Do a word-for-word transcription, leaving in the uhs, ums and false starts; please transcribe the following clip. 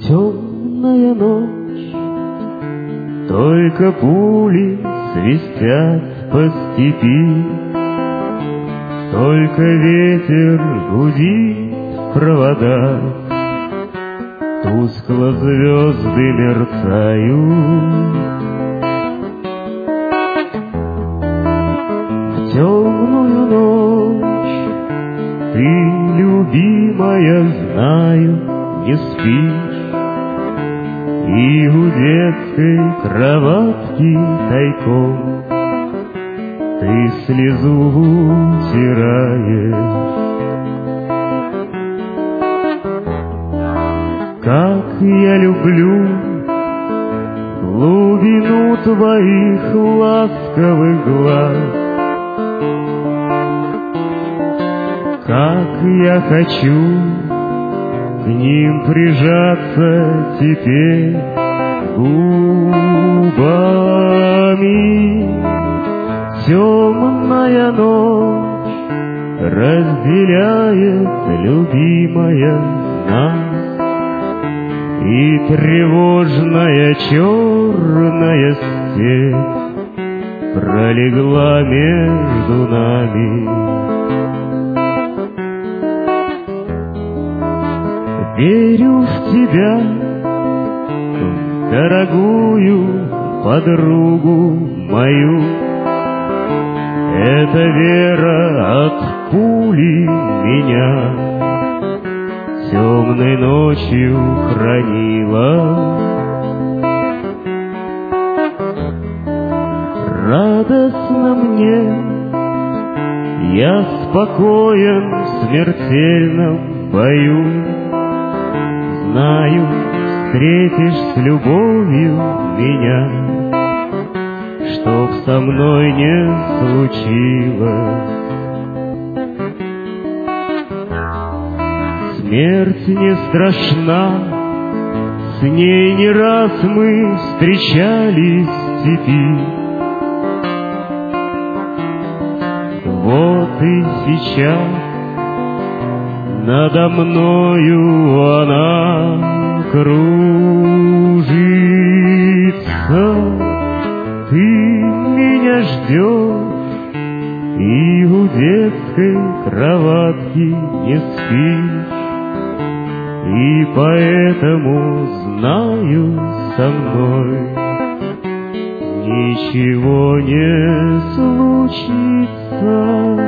Темная ночь, только пули свистят по степи, только ветер гудит в проводах, тускло звезды мерцают. В темную ночь ты, любимая, знаю, не спишь, и у детской кроватки тайком ты слезу утираешь. Как я люблю глубину твоих ласковых глаз, как я хочу к ним прижаться теперь губами. Темная ночь разделяет, любимая, нас, и тревожная черная степь пролегла между нами. Верю в тебя, в дорогую подругу мою. Эта вера от пули меня темной ночью хранила. Радостно мне, я спокоен в смертельном бою. Знаю, встретишь с любовью меня, чтоб со мной не случилось. Смерть не страшна, с ней не раз мы встречались в степи. Вот и сейчас надо мною она кружится. Ты меня ждешь, и у детской кроватки не спишь, и поэтому знаю, со мной ничего не случится.